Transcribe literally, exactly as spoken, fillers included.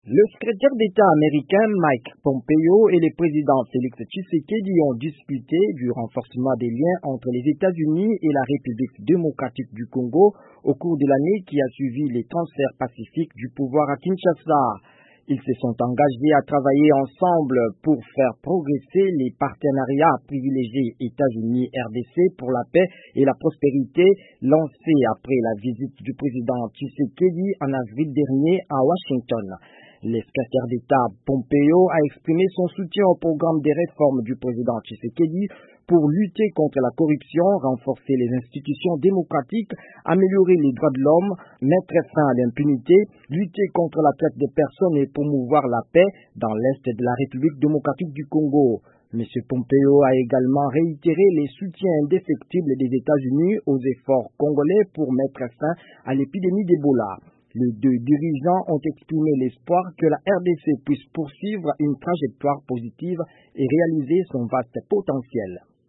Le secrétaire d'État américain Mike Pompeo et le président Félix Tshisekedi ont discuté du renforcement des liens entre les États-Unis et la République démocratique du Congo au cours de l'année qui a suivi les transferts pacifiques du pouvoir à Kinshasa. Ils se sont engagés à travailler ensemble pour faire progresser les partenariats privilégiés États-Unis-R D C pour la paix et la prospérité lancés après la visite du président Tshisekedi en avril dernier à Washington. Le secrétaire d'État Pompeo a exprimé son soutien au programme des réformes du président Tshisekedi pour lutter contre la corruption, renforcer les institutions démocratiques, améliorer les droits de l'homme, mettre fin à l'impunité, lutter contre la traite des personnes et promouvoir la paix dans l'Est de la République démocratique du Congo. M. Pompeo a également réitéré les soutiens indéfectibles des États-Unis aux efforts congolais pour mettre fin à l'épidémie d'Ebola. Les deux dirigeants ont exprimé l'espoir que la R D C puisse poursuivre une trajectoire positive et réaliser son vaste potentiel.